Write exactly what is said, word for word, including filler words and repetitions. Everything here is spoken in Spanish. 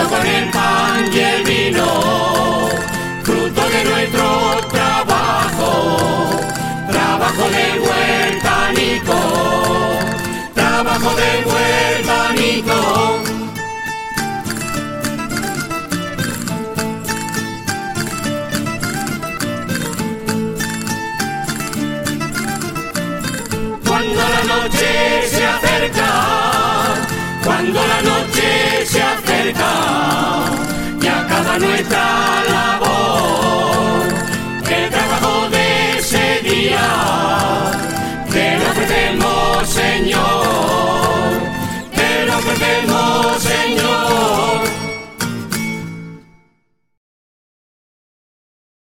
con el pan y el vino, fruto de nuestro trabajo, trabajo del huertánico.